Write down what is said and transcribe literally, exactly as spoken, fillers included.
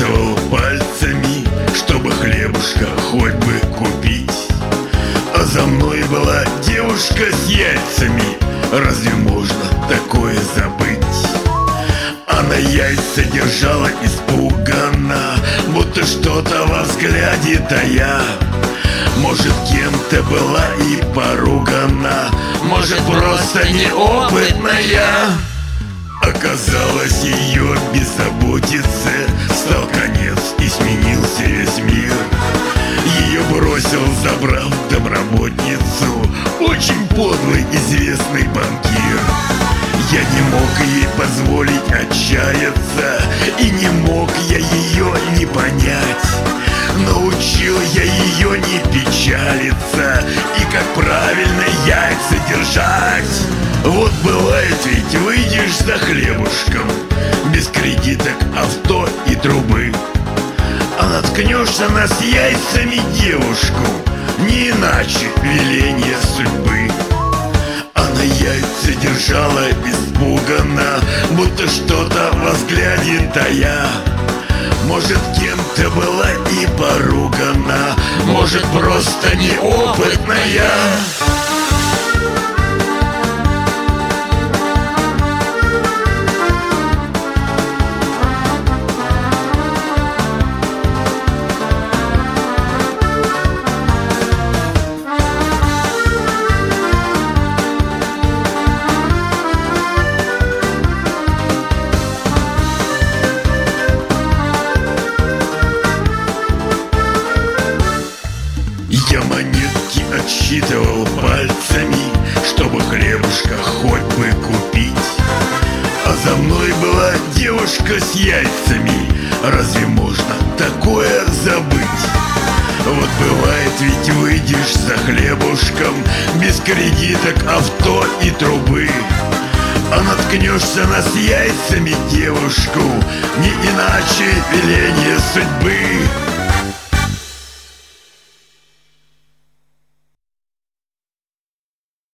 отсчитывал пальцами, чтобы хлебушка хоть бы купить. А за мной была девушка с яйцами. Разве можно такое забыть? Она яйца держала испуганно, будто что-то во взгляде тая. Может, кем-то была и поругана, может, просто неопытная. Оказалось, ее беззаботице стал конец и сменился весь мир. Ее бросил, забрав домработницу, очень подлый известный банкир. Я не мог ей позволить отчаяться, и не мог я ее не понять. Научил я ее не печалиться и как правильно яйца держать. Вот бывает ведь, выйдешь за хлебушком, без кредиток, авто и трубы, а наткнешься на с яйцами девушку, не иначе веление судьбы. Она яйца держала испуганно, будто что-то во взгляде тая. Может, кем-то была и поругана, может, просто неопытная. Я монетки отсчитывал пальцами, чтобы хлебушка хоть бы купить. А за мной была девушка с яйцами. Разве можно такое забыть? Вот бывает ведь, выйдешь за хлебушком, без кредиток, авто и трубы, а наткнешься на с яйцами девушку, не иначе веление судьбы.